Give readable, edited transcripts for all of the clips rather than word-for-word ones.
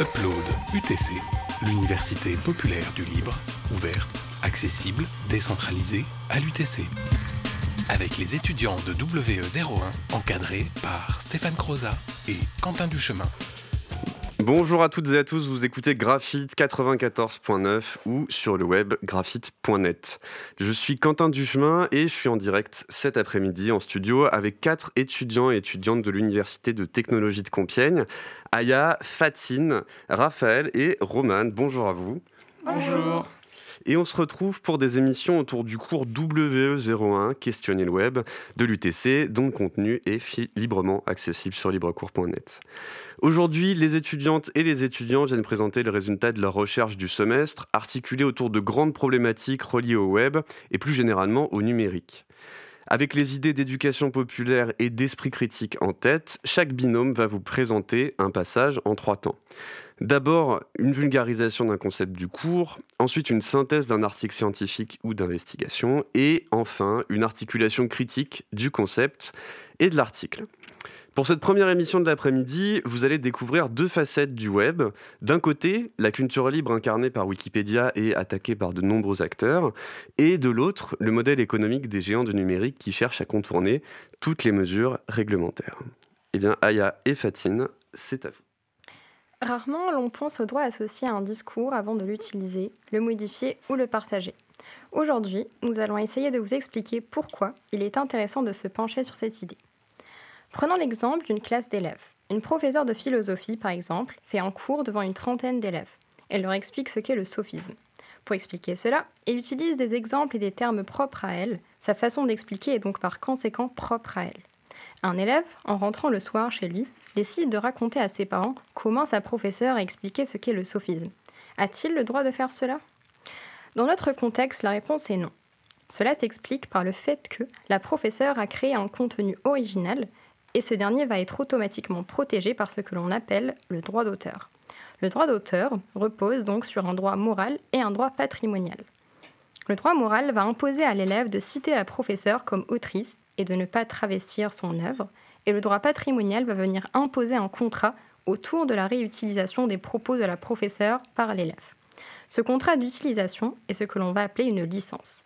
Upload UTC, l'université populaire du libre, ouverte, accessible, décentralisée à l'UTC. Avec les étudiants de WE01 encadrés par Stéphane Croza et Quentin Duchemin. Bonjour à toutes et à tous, vous écoutez Graphite 94.9 ou sur le web graphite.net. Je suis Quentin Duchemin et je suis en direct cet après-midi en studio avec 4 étudiants et étudiantes de l'Université de technologie de Compiègne, Aya, Fatine, Raphaël et Romane. Bonjour à vous. Bonjour. Et on se retrouve pour des émissions autour du cours WE01, Questionner le web, de l'UTC, dont le contenu est librement accessible sur librecours.net. Aujourd'hui, les étudiantes et les étudiants viennent présenter le résultat de leur recherche du semestre, articulée autour de grandes problématiques reliées au web et plus généralement au numérique. Avec les idées d'éducation populaire et d'esprit critique en tête, chaque binôme va vous présenter un passage en 3 temps. D'abord, une vulgarisation d'un concept du cours, ensuite une synthèse d'un article scientifique ou d'investigation, et enfin une articulation critique du concept et de l'article. Pour cette première émission de l'après-midi, vous allez découvrir 2 facettes du web. D'un côté, la culture libre incarnée par Wikipédia et attaquée par de nombreux acteurs, et de l'autre, le modèle économique des géants du numérique qui cherchent à contourner toutes les mesures réglementaires. Eh bien, Aya et Fatine, c'est à vous. Rarement, l'on pense au droit associé à un discours avant de l'utiliser, le modifier ou le partager. Aujourd'hui, nous allons essayer de vous expliquer pourquoi il est intéressant de se pencher sur cette idée. Prenons l'exemple d'une classe d'élèves. Une professeure de philosophie, par exemple, fait un cours devant une trentaine d'élèves. Elle leur explique ce qu'est le sophisme. Pour expliquer cela, elle utilise des exemples et des termes propres à elle. Sa façon d'expliquer est donc par conséquent propre à elle. Un élève, en rentrant le soir chez lui, décide de raconter à ses parents comment sa professeure a expliqué ce qu'est le sophisme. A-t-il le droit de faire cela ? Dans notre contexte, la réponse est non. Cela s'explique par le fait que la professeure a créé un contenu original et ce dernier va être automatiquement protégé par ce que l'on appelle le droit d'auteur. Le droit d'auteur repose donc sur un droit moral et un droit patrimonial. Le droit moral va imposer à l'élève de citer la professeure comme autrice et de ne pas travestir son œuvre, et le droit patrimonial va venir imposer un contrat autour de la réutilisation des propos de la professeure par l'élève. Ce contrat d'utilisation est ce que l'on va appeler une licence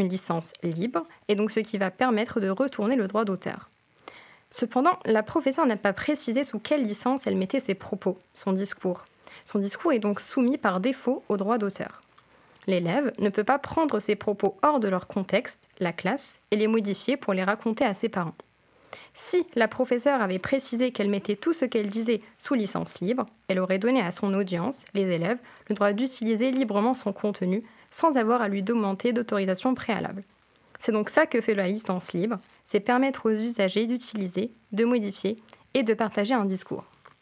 libre, et donc ce qui va permettre de retourner le droit d'auteur. Cependant, la professeure n'a pas précisé sous quelle licence elle mettait ses propos, son discours. Son discours est donc soumis par défaut au droit d'auteur. L'élève ne peut pas prendre ses propos hors de leur contexte, la classe, et les modifier pour les raconter à ses parents. Si la professeure avait précisé qu'elle mettait tout ce qu'elle disait sous licence libre, elle aurait donné à son audience, les élèves, le droit d'utiliser librement son contenu sans avoir à lui demander d'autorisation préalable. C'est donc ça que fait la licence libre, c'est permettre aux usagers d'utiliser, de modifier et de partager un discours.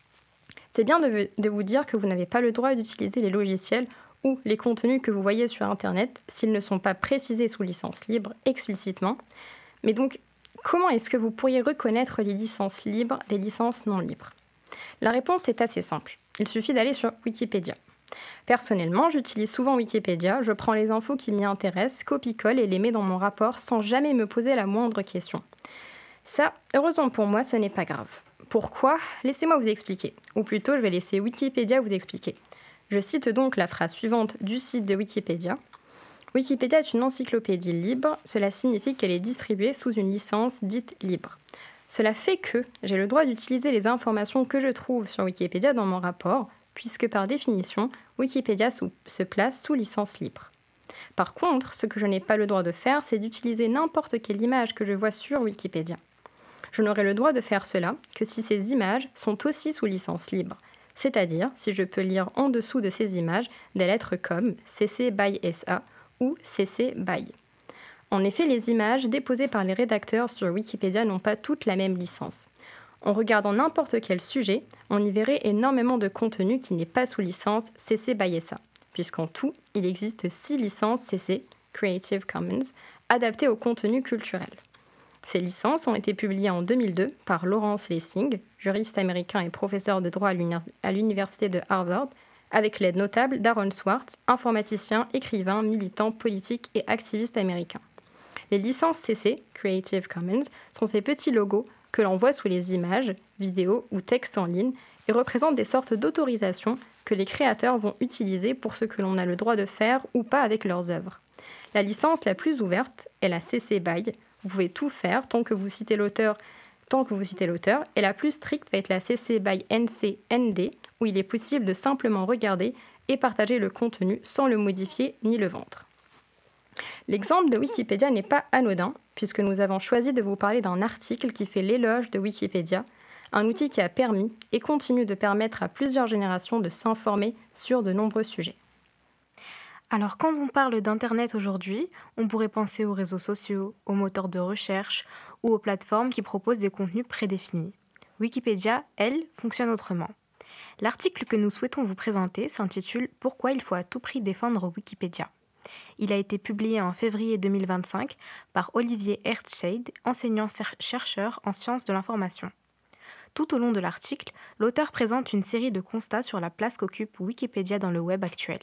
C'est bien de vous dire que vous n'avez pas le droit d'utiliser les logiciels ou les contenus que vous voyez sur Internet s'ils ne sont pas précisés sous licence libre explicitement. Mais donc, comment est-ce que vous pourriez reconnaître les licences libres des licences non libres ? La réponse est assez simple. Il suffit d'aller sur Wikipédia. Personnellement, j'utilise souvent Wikipédia, je prends les infos qui m'y intéressent, copie-colle et les mets dans mon rapport sans jamais me poser la moindre question. Ça, heureusement pour moi, ce n'est pas grave. Pourquoi ? Laissez-moi vous expliquer. Ou plutôt, je vais laisser Wikipédia vous expliquer. Je cite donc la phrase suivante du site de Wikipédia. Wikipédia est une encyclopédie libre, cela signifie qu'elle est distribuée sous une licence dite libre. Cela fait que j'ai le droit d'utiliser les informations que je trouve sur Wikipédia dans mon rapport, puisque par définition, Wikipédia se place sous licence libre. Par contre, ce que je n'ai pas le droit de faire, c'est d'utiliser n'importe quelle image que je vois sur Wikipédia. Je n'aurai le droit de faire cela que si ces images sont aussi sous licence libre, c'est-à-dire si je peux lire en dessous de ces images des lettres comme CC BY SA ou CC BY. En effet, les images déposées par les rédacteurs sur Wikipédia n'ont pas toutes la même licence. En regardant n'importe quel sujet, on y verrait énormément de contenu qui n'est pas sous licence CC BY SA, puisqu'en tout, il existe 6 licences CC, Creative Commons, adaptées au contenu culturel. Ces licences ont été publiées en 2002 par Lawrence Lessig, juriste américain et professeur de droit à l'université de Harvard, avec l'aide notable d'Aaron Swartz, informaticien, écrivain, militant, politique et activiste américain. Les licences CC, Creative Commons, sont ces petits logos que l'on voit sous les images, vidéos ou textes en ligne et représentent des sortes d'autorisations que les créateurs vont utiliser pour ce que l'on a le droit de faire ou pas avec leurs œuvres. La licence la plus ouverte est la CC BY. Vous pouvez tout faire tant que vous citez l'auteur, et la plus stricte va être la CC BY NC ND, où il est possible de simplement regarder et partager le contenu sans le modifier ni le vendre. L'exemple de Wikipédia n'est pas anodin, puisque nous avons choisi de vous parler d'un article qui fait l'éloge de Wikipédia, un outil qui a permis et continue de permettre à plusieurs générations de s'informer sur de nombreux sujets. Alors quand on parle d'Internet aujourd'hui, on pourrait penser aux réseaux sociaux, aux moteurs de recherche ou aux plateformes qui proposent des contenus prédéfinis. Wikipédia, elle, fonctionne autrement. L'article que nous souhaitons vous présenter s'intitule « Pourquoi il faut à tout prix défendre Wikipédia ». Il a été publié en février 2025 par Olivier Earthshade, enseignant-chercheur en sciences de l'information. Tout au long de l'article, l'auteur présente une série de constats sur la place qu'occupe Wikipédia dans le web actuel.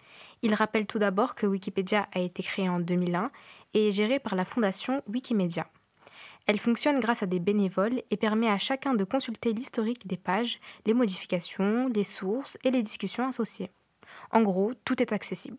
Il rappelle tout d'abord que Wikipédia a été créée en 2001 et est gérée par la fondation Wikimedia. Elle fonctionne grâce à des bénévoles et permet à chacun de consulter l'historique des pages, les modifications, les sources et les discussions associées. En gros, tout est accessible.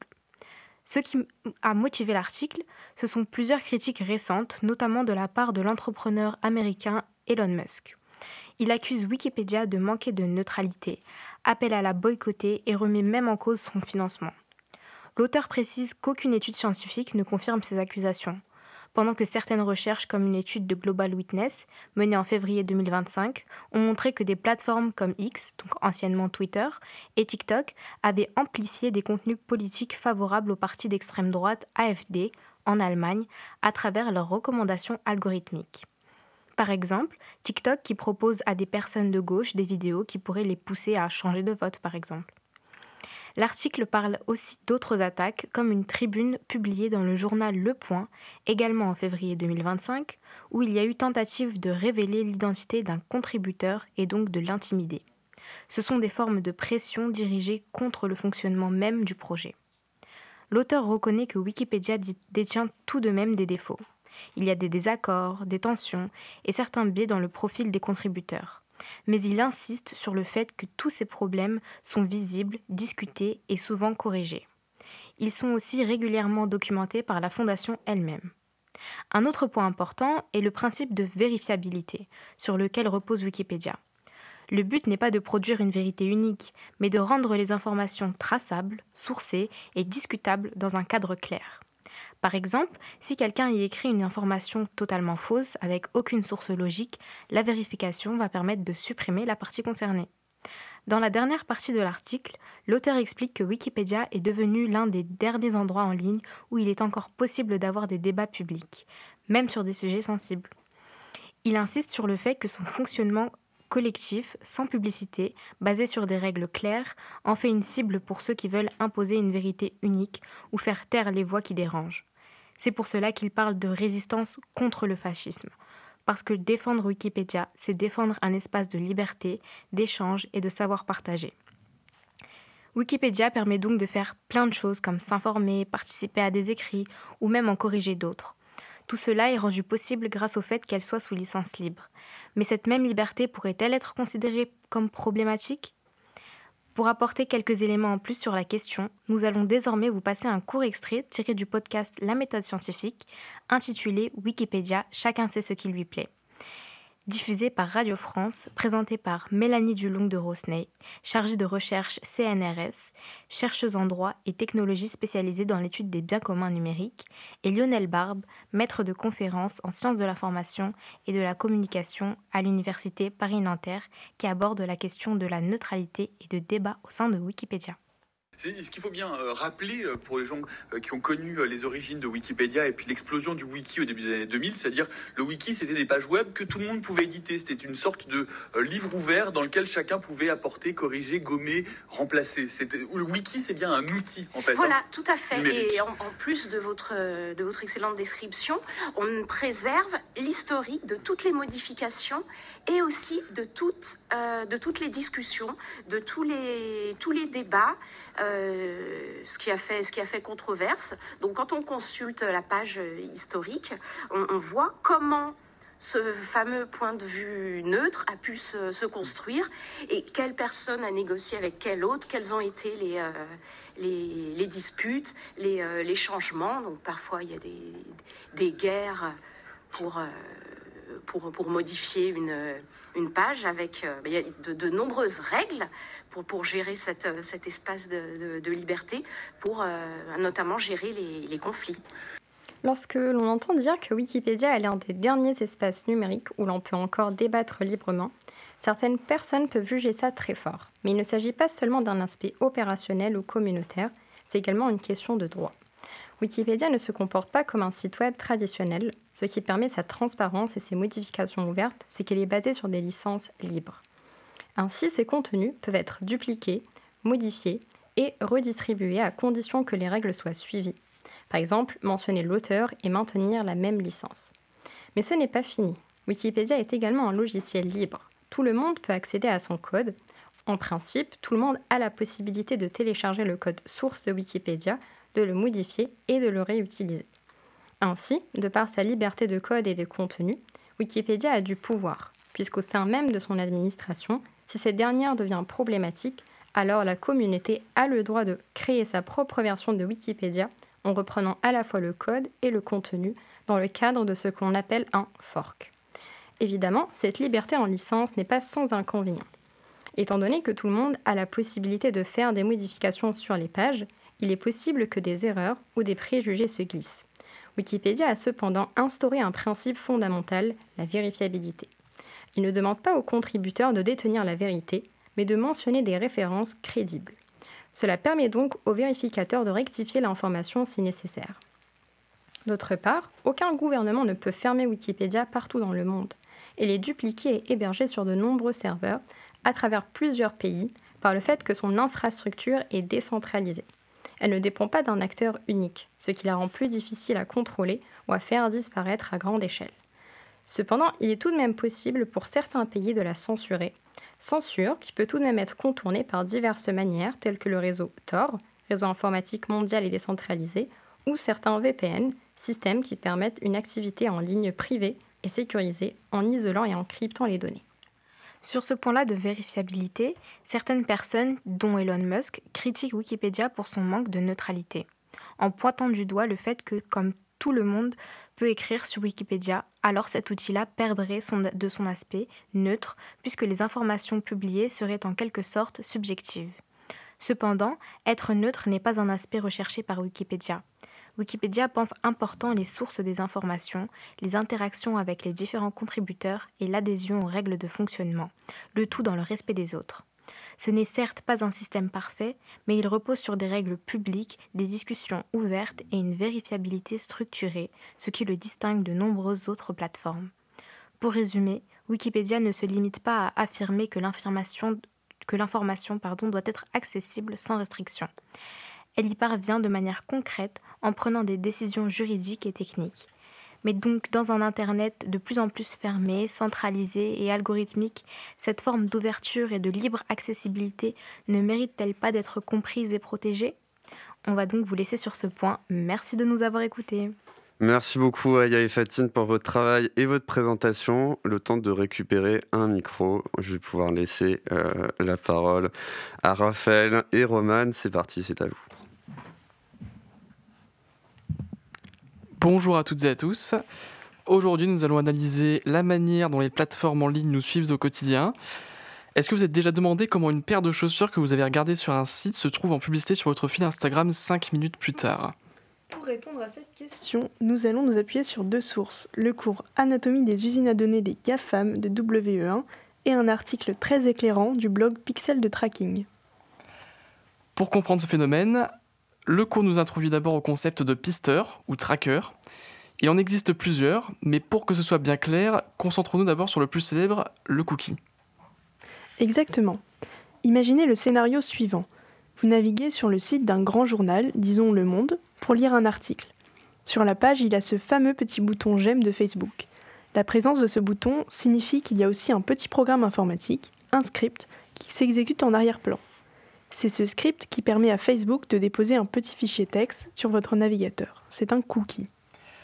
Ce qui a motivé l'article, ce sont plusieurs critiques récentes, notamment de la part de l'entrepreneur américain Elon Musk. Il accuse Wikipédia de manquer de neutralité, appelle à la boycotter et remet même en cause son financement. L'auteur précise qu'aucune étude scientifique ne confirme ces accusations, pendant que certaines recherches comme une étude de Global Witness, menée en février 2025, ont montré que des plateformes comme X, donc anciennement Twitter, et TikTok avaient amplifié des contenus politiques favorables au parti d'extrême droite AfD en Allemagne à travers leurs recommandations algorithmiques. Par exemple, TikTok qui propose à des personnes de gauche des vidéos qui pourraient les pousser à changer de vote, par exemple. L'article parle aussi d'autres attaques, comme une tribune publiée dans le journal Le Point, également en février 2025, où il y a eu tentative de révéler l'identité d'un contributeur et donc de l'intimider. Ce sont des formes de pression dirigées contre le fonctionnement même du projet. L'auteur reconnaît que Wikipédia détient tout de même des défauts. Il y a des désaccords, des tensions et certains biais dans le profil des contributeurs. Mais il insiste sur le fait que tous ces problèmes sont visibles, discutés et souvent corrigés. Ils sont aussi régulièrement documentés par la fondation elle-même. Un autre point important est le principe de vérifiabilité, sur lequel repose Wikipédia. Le but n'est pas de produire une vérité unique, mais de rendre les informations traçables, sourcées et discutables dans un cadre clair. Par exemple, si quelqu'un y écrit une information totalement fausse avec aucune source logique, la vérification va permettre de supprimer la partie concernée. Dans la dernière partie de l'article, l'auteur explique que Wikipédia est devenu l'un des derniers endroits en ligne où il est encore possible d'avoir des débats publics, même sur des sujets sensibles. Il insiste sur le fait que son fonctionnement collectif, sans publicité, basé sur des règles claires, en fait une cible pour ceux qui veulent imposer une vérité unique ou faire taire les voix qui dérangent. C'est pour cela qu'il parle de résistance contre le fascisme. Parce que défendre Wikipédia, c'est défendre un espace de liberté, d'échange et de savoir partagé. Wikipédia permet donc de faire plein de choses comme s'informer, participer à des écrits ou même en corriger d'autres. Tout cela est rendu possible grâce au fait qu'elle soit sous licence libre. Mais cette même liberté pourrait-elle être considérée comme problématique ? Pour apporter quelques éléments en plus sur la question, nous allons désormais vous passer un court extrait tiré du podcast La méthode scientifique, intitulé Wikipédia, chacun sait ce qui lui plaît. Diffusé par Radio France, présenté par Mélanie Dulong de Rosnay, chargée de recherche CNRS, chercheuse en droit et technologie spécialisée dans l'étude des biens communs numériques, et Lionel Barbe, maître de conférences en sciences de l'information et de la communication à l'Université Paris-Nanterre, qui aborde la question de la neutralité et de débat au sein de Wikipédia. Ce qu'il faut bien rappeler pour les gens qui ont connu les origines de Wikipédia et puis l'explosion du wiki au début des années 2000, c'est-à-dire le wiki, c'était des pages web que tout le monde pouvait éditer. C'était une sorte de livre ouvert dans lequel chacun pouvait apporter, corriger, gommer, remplacer. Le wiki, c'est bien un outil, en fait. Voilà, tout à fait. Numérique. Et en plus de votre excellente description, on préserve l'historique de toutes les modifications et aussi de toutes les discussions, de tous les débats, ce qui a fait controverse. Donc quand on consulte la page historique, on voit comment ce fameux point de vue neutre a pu se construire et quelle personne a négocié avec quelle autre, quelles ont été les disputes, les changements. Donc parfois il y a des guerres pour modifier une page avec il y a de nombreuses règles pour gérer cet espace de liberté, pour notamment gérer les conflits. Lorsque l'on entend dire que Wikipédia est l'un des derniers espaces numériques où l'on peut encore débattre librement, certaines personnes peuvent juger ça très fort. Mais il ne s'agit pas seulement d'un aspect opérationnel ou communautaire, c'est également une question de droit. Wikipédia ne se comporte pas comme un site web traditionnel. Ce qui permet sa transparence et ses modifications ouvertes, c'est qu'elle est basée sur des licences libres. Ainsi, ces contenus peuvent être dupliqués, modifiés et redistribués à condition que les règles soient suivies. Par exemple, mentionner l'auteur et maintenir la même licence. Mais ce n'est pas fini. Wikipédia est également un logiciel libre. Tout le monde peut accéder à son code. En principe, tout le monde a la possibilité de télécharger le code source de Wikipédia, de le modifier et de le réutiliser. Ainsi, de par sa liberté de code et de contenu, Wikipédia a du pouvoir, puisqu'au sein même de son administration, si cette dernière devient problématique, alors la communauté a le droit de créer sa propre version de Wikipédia en reprenant à la fois le code et le contenu dans le cadre de ce qu'on appelle un fork. Évidemment, cette liberté en licence n'est pas sans inconvénient. Étant donné que tout le monde a la possibilité de faire des modifications sur les pages, il est possible que des erreurs ou des préjugés se glissent. Wikipédia a cependant instauré un principe fondamental, la vérifiabilité. Il ne demande pas aux contributeurs de détenir la vérité, mais de mentionner des références crédibles. Cela permet donc aux vérificateurs de rectifier l'information si nécessaire. D'autre part, aucun gouvernement ne peut fermer Wikipédia partout dans le monde. Elle est dupliquée et hébergée sur de nombreux serveurs à travers plusieurs pays par le fait que son infrastructure est décentralisée. Elle ne dépend pas d'un acteur unique, ce qui la rend plus difficile à contrôler ou à faire disparaître à grande échelle. Cependant, il est tout de même possible pour certains pays de la censurer, censure qui peut tout de même être contournée par diverses manières telles que le réseau Tor, réseau informatique mondial et décentralisé, ou certains VPN, systèmes qui permettent une activité en ligne privée et sécurisée en isolant et en cryptant les données. Sur ce point-là de vérifiabilité, certaines personnes, dont Elon Musk, critiquent Wikipédia pour son manque de neutralité, en pointant du doigt le fait que, comme tout le monde peut écrire sur Wikipédia, alors cet outil-là perdrait de son aspect neutre, puisque les informations publiées seraient en quelque sorte subjectives. Cependant, être neutre n'est pas un aspect recherché par Wikipédia. Wikipédia pense important les sources des informations, les interactions avec les différents contributeurs et l'adhésion aux règles de fonctionnement, le tout dans le respect des autres. Ce n'est certes pas un système parfait, mais il repose sur des règles publiques, des discussions ouvertes et une vérifiabilité structurée, ce qui le distingue de nombreuses autres plateformes. Pour résumer, Wikipédia ne se limite pas à affirmer que l'information doit être accessible sans restriction. Elle y parvient de manière concrète en prenant des décisions juridiques et techniques. Mais donc, dans un Internet de plus en plus fermé, centralisé et algorithmique, cette forme d'ouverture et de libre accessibilité ne mérite-t-elle pas d'être comprise et protégée ? On va donc vous laisser sur ce point. Merci de nous avoir écoutés. Merci beaucoup Aya et Fatine pour votre travail et votre présentation. Le temps de récupérer un micro. Je vais pouvoir laisser la parole à Raphaël et Romane. C'est parti, c'est à vous. Bonjour à toutes et à tous. Aujourd'hui, nous allons analyser la manière dont les plateformes en ligne nous suivent au quotidien. Est-ce que vous êtes déjà demandé comment une paire de chaussures que vous avez regardée sur un site se trouve en publicité sur votre feed Instagram 5 minutes plus tard ? Pour répondre à cette question, nous allons nous appuyer sur 2 sources, le cours Anatomie des usines à données des GAFAM de WE1 et un article très éclairant du blog Pixel de Tracking. Pour comprendre ce phénomène, le cours nous introduit d'abord au concept de pisteur ou tracker. Il en existe plusieurs, mais pour que ce soit bien clair, concentrons-nous d'abord sur le plus célèbre, le cookie. Exactement. Imaginez le scénario suivant. Vous naviguez sur le site d'un grand journal, disons Le Monde, pour lire un article. Sur la page, il y a ce fameux petit bouton « J'aime » de Facebook. La présence de ce bouton signifie qu'il y a aussi un petit programme informatique, un script, qui s'exécute en arrière-plan. C'est ce script qui permet à Facebook de déposer un petit fichier texte sur votre navigateur. C'est un cookie.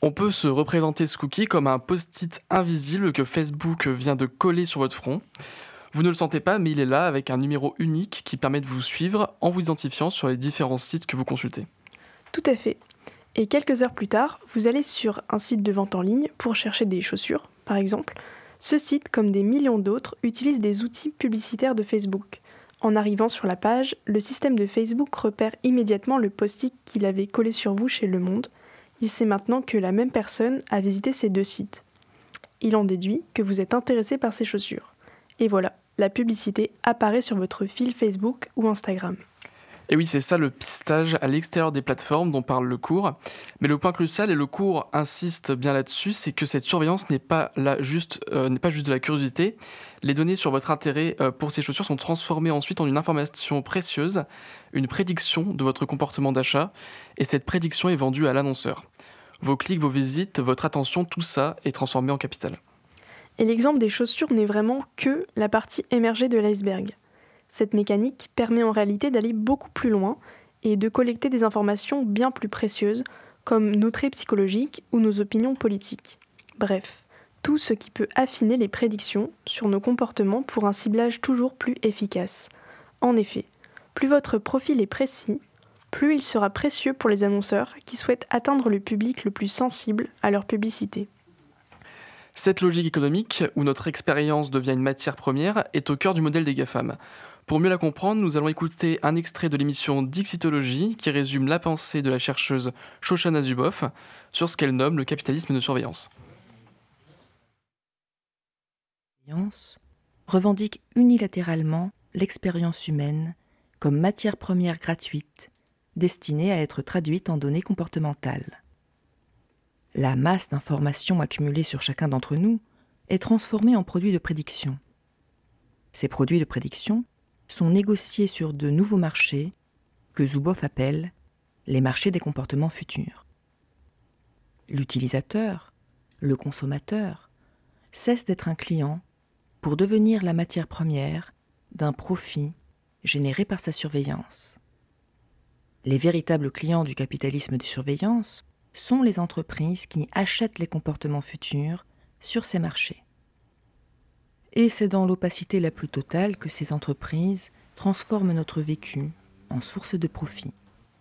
On peut se représenter ce cookie comme un post-it invisible que Facebook vient de coller sur votre front. Vous ne le sentez pas, mais il est là avec un numéro unique qui permet de vous suivre en vous identifiant sur les différents sites que vous consultez. Tout à fait. Et quelques heures plus tard, vous allez sur un site de vente en ligne pour chercher des chaussures, par exemple. Ce site, comme des millions d'autres, utilise des outils publicitaires de Facebook. En arrivant sur la page, le système de Facebook repère immédiatement le post-it qu'il avait collé sur vous chez Le Monde. Il sait maintenant que la même personne a visité ces 2 sites. Il en déduit que vous êtes intéressé par ces chaussures. Et voilà, la publicité apparaît sur votre fil Facebook ou Instagram. Et oui, c'est ça le pistage à l'extérieur des plateformes dont parle le cours. Mais le point crucial, et le cours insiste bien là-dessus, c'est que cette surveillance n'est pas juste de la curiosité. Les données sur votre intérêt pour ces chaussures sont transformées ensuite en une information précieuse, une prédiction de votre comportement d'achat. Et cette prédiction est vendue à l'annonceur. Vos clics, vos visites, votre attention, tout ça est transformé en capital. Et l'exemple des chaussures n'est vraiment que la partie émergée de l'iceberg. Cette mécanique permet en réalité d'aller beaucoup plus loin et de collecter des informations bien plus précieuses, comme nos traits psychologiques ou nos opinions politiques. Bref, tout ce qui peut affiner les prédictions sur nos comportements pour un ciblage toujours plus efficace. En effet, plus votre profil est précis, plus il sera précieux pour les annonceurs qui souhaitent atteindre le public le plus sensible à leur publicité. Cette logique économique, où notre expérience devient une matière première, est au cœur du modèle des GAFAM. Pour mieux la comprendre, nous allons écouter un extrait de l'émission Dixitologie qui résume la pensée de la chercheuse Shoshana Zuboff sur ce qu'elle nomme le capitalisme de surveillance. Revendique unilatéralement l'expérience humaine comme matière première gratuite destinée à être traduite en données comportementales. La masse d'informations accumulées sur chacun d'entre nous est transformée en produits de prédiction. Ces produits de prédiction sont négociés sur de nouveaux marchés que Zuboff appelle les marchés des comportements futurs. L'utilisateur, le consommateur, cesse d'être un client pour devenir la matière première d'un profit généré par sa surveillance. Les véritables clients du capitalisme de surveillance sont les entreprises qui achètent les comportements futurs sur ces marchés. Et c'est dans l'opacité la plus totale que ces entreprises transforment notre vécu en source de profit.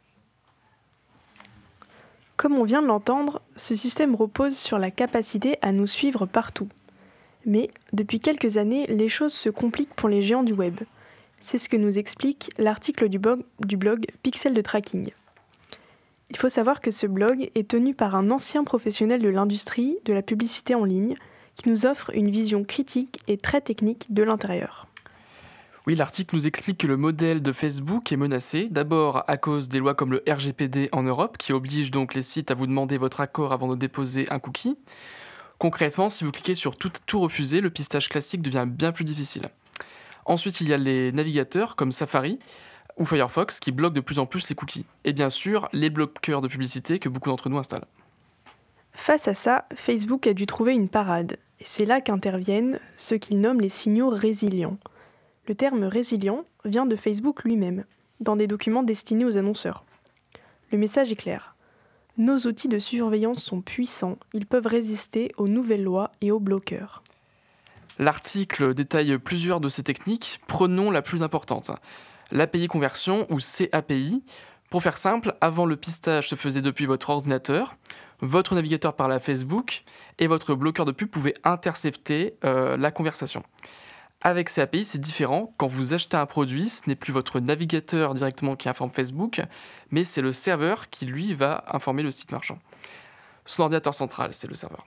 Comme on vient de l'entendre, ce système repose sur la capacité à nous suivre partout. Mais depuis quelques années, les choses se compliquent pour les géants du web. C'est ce que nous explique l'article du blog Pixel de Tracking. Il faut savoir que ce blog est tenu par un ancien professionnel de l'industrie de la publicité en ligne qui nous offre une vision critique et très technique de l'intérieur. Oui, l'article nous explique que le modèle de Facebook est menacé, d'abord à cause des lois comme le RGPD en Europe, qui obligent donc les sites à vous demander votre accord avant de déposer un cookie. Concrètement, si vous cliquez sur tout refuser, le pistage classique devient bien plus difficile. Ensuite, il y a les navigateurs comme Safari ou Firefox qui bloquent de plus en plus les cookies. Et bien sûr, les bloqueurs de publicité que beaucoup d'entre nous installent. Face à ça, Facebook a dû trouver une parade. Et c'est là qu'interviennent ce qu'il nomme les signaux résilients. Le terme résilient vient de Facebook lui-même, dans des documents destinés aux annonceurs. Le message est clair. Nos outils de surveillance sont puissants, ils peuvent résister aux nouvelles lois et aux bloqueurs. L'article détaille plusieurs de ces techniques. Prenons la plus importante. L'API conversion ou CAPI. Pour faire simple, avant le pistage se faisait depuis votre ordinateur, votre navigateur parlait à Facebook et votre bloqueur de pub pouvait intercepter la conversation. Avec CAPI, c'est différent. Quand vous achetez un produit, ce n'est plus votre navigateur directement qui informe Facebook, mais c'est le serveur qui, lui, va informer le site marchand. Son ordinateur central, c'est le serveur.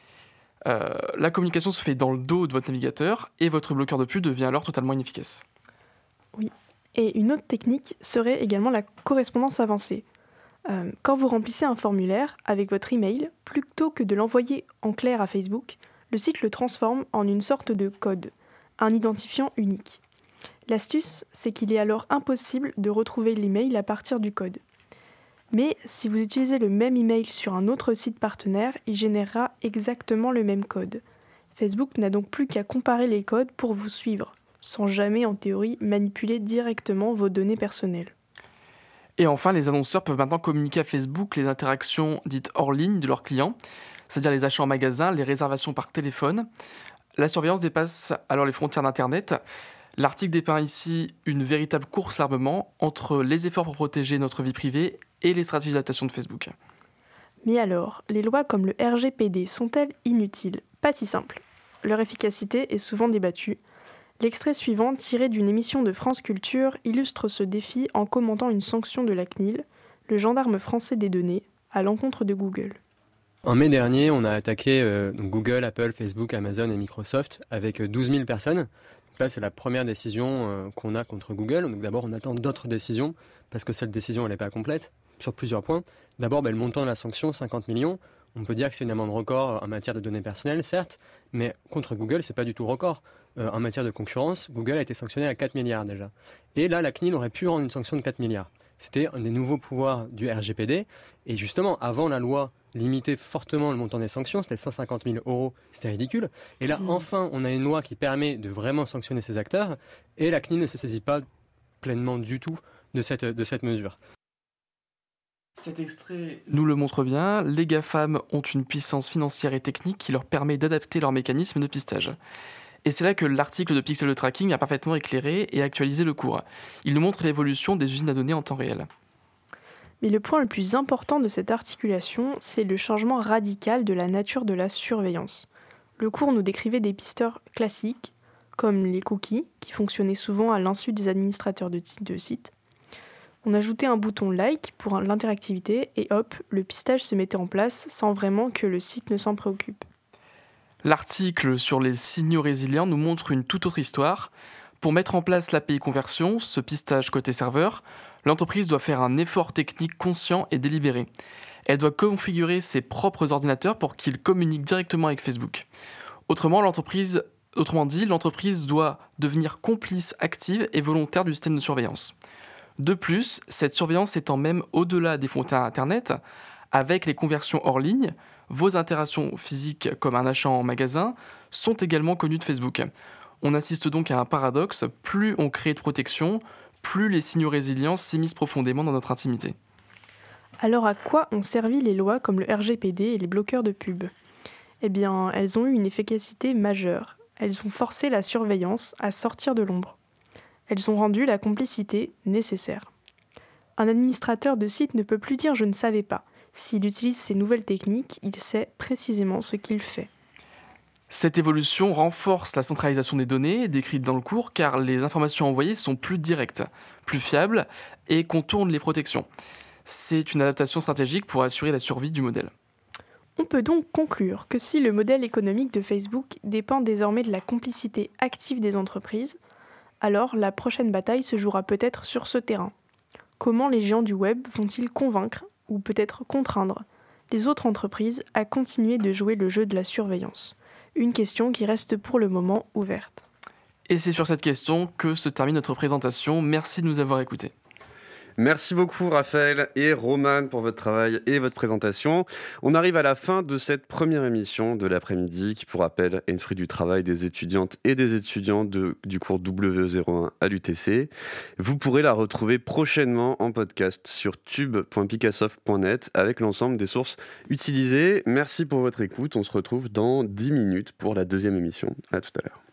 La communication se fait dans le dos de votre navigateur et votre bloqueur de pub devient alors totalement inefficace. Oui. Et une autre technique serait également la correspondance avancée. Quand vous remplissez un formulaire avec votre email, plutôt que de l'envoyer en clair à Facebook, le site le transforme en une sorte de code, un identifiant unique. L'astuce, c'est qu'il est alors impossible de retrouver l'email à partir du code. Mais si vous utilisez le même email sur un autre site partenaire, il générera exactement le même code. Facebook n'a donc plus qu'à comparer les codes pour vous suivre, sans jamais en théorie manipuler directement vos données personnelles. Et enfin, les annonceurs peuvent maintenant communiquer à Facebook les interactions dites hors ligne de leurs clients, c'est-à-dire les achats en magasin, les réservations par téléphone. La surveillance dépasse alors les frontières d'Internet. L'article dépeint ici une véritable course l'armement entre les efforts pour protéger notre vie privée et les stratégies d'adaptation de Facebook. Mais alors, les lois comme le RGPD sont-elles inutiles ? Pas si simple. Leur efficacité est souvent débattue. L'extrait suivant, tiré d'une émission de France Culture, illustre ce défi en commentant une sanction de la CNIL, le gendarme français des données, à l'encontre de Google. En mai dernier, on a attaqué Google, Apple, Facebook, Amazon et Microsoft avec 12 000 personnes. Donc là, c'est la première décision qu'on a contre Google. Donc d'abord, on attend d'autres décisions parce que cette décision, elle n'est pas complète sur plusieurs points. D'abord, le montant de la sanction, 50 millions. On peut dire que c'est une amende record en matière de données personnelles, certes, mais contre Google, c'est pas du tout record. En matière de concurrence, Google a été sanctionné à 4 milliards déjà. Et là, la CNIL aurait pu rendre une sanction de 4 milliards. C'était un des nouveaux pouvoirs du RGPD. Et justement, avant, la loi limitait fortement le montant des sanctions, c'était 150 000 €, c'était ridicule. Et là, enfin, on a une loi qui permet de vraiment sanctionner ces acteurs, et la CNIL ne se saisit pas pleinement du tout de cette mesure. Cet extrait nous le montre bien, les GAFAM ont une puissance financière et technique qui leur permet d'adapter leurs mécanismes de pistage. Et c'est là que l'article de Pixel de Tracking a parfaitement éclairé et actualisé le cours. Il nous montre l'évolution des usines à données en temps réel. Mais le point le plus important de cette articulation, c'est le changement radical de la nature de la surveillance. Le cours nous décrivait des pisteurs classiques, comme les cookies, qui fonctionnaient souvent à l'insu des administrateurs de sites. On ajoutait un bouton like pour l'interactivité et hop, le pistage se mettait en place sans vraiment que le site ne s'en préoccupe. L'article sur les signaux résilients nous montre une toute autre histoire. Pour mettre en place l'API conversion, ce pistage côté serveur, l'entreprise doit faire un effort technique conscient et délibéré. Elle doit configurer ses propres ordinateurs pour qu'ils communiquent directement avec Facebook. Autrement dit, l'entreprise doit devenir complice active et volontaire du système de surveillance. De plus, cette surveillance s'étend même au-delà des frontières Internet, avec les conversions hors ligne. Vos interactions physiques, comme un achat en magasin, sont également connues de Facebook. On assiste donc à un paradoxe, plus on crée de protection, plus les signaux résilients s'immiscent profondément dans notre intimité. Alors à quoi ont servi les lois comme le RGPD et les bloqueurs de pub ? Eh bien, elles ont eu une efficacité majeure. Elles ont forcé la surveillance à sortir de l'ombre. Elles ont rendu la complicité nécessaire. Un administrateur de site ne peut plus dire « je ne savais pas ». S'il utilise ces nouvelles techniques, il sait précisément ce qu'il fait. Cette évolution renforce la centralisation des données décrites dans le cours car les informations envoyées sont plus directes, plus fiables et contournent les protections. C'est une adaptation stratégique pour assurer la survie du modèle. On peut donc conclure que si le modèle économique de Facebook dépend désormais de la complicité active des entreprises, alors la prochaine bataille se jouera peut-être sur ce terrain. Comment les géants du web vont-ils convaincre, ou peut-être contraindre, les autres entreprises à continuer de jouer le jeu de la surveillance ? Une question qui reste pour le moment ouverte. Et c'est sur cette question que se termine notre présentation. Merci de nous avoir écoutés. Merci beaucoup Raphaël et Roman pour votre travail et votre présentation. On arrive à la fin de cette première émission de l'après-midi qui, pour rappel, est une fruit du travail des étudiantes et des étudiants du cours WE01 à l'UTC. Vous pourrez la retrouver prochainement en podcast sur tube.picassoft.net avec l'ensemble des sources utilisées. Merci pour votre écoute. On se retrouve dans 10 minutes pour la deuxième émission. À tout à l'heure.